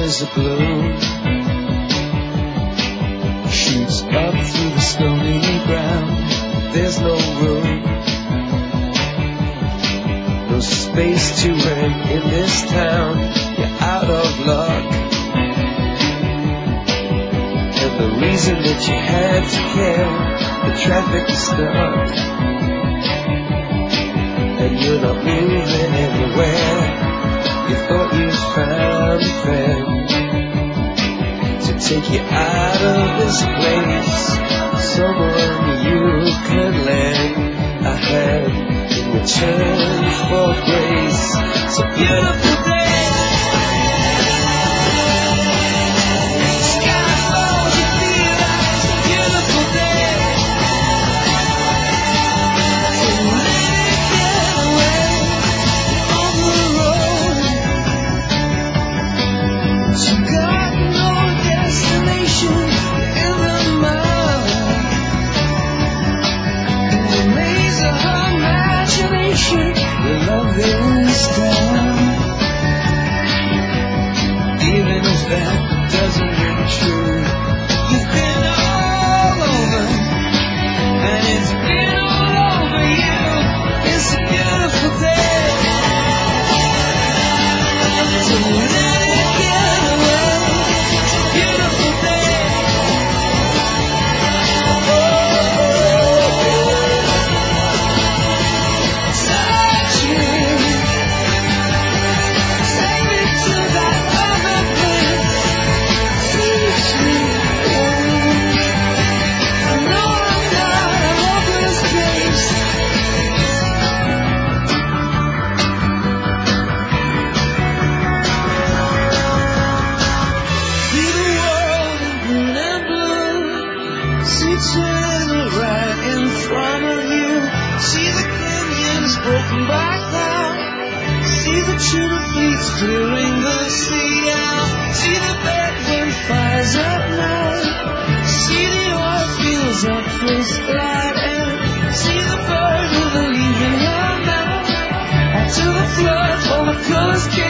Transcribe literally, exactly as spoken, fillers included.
colors of blue shoots up through the stony ground. There's no room, no space to rent in this town. You're out of luck, and the reason that you had to care, the traffic is stuck, and you're not moving anywhere. You thought you'd found a friend to take you out of this place, someone you can lend a hand in return for grace. It's a beautiful day. Colors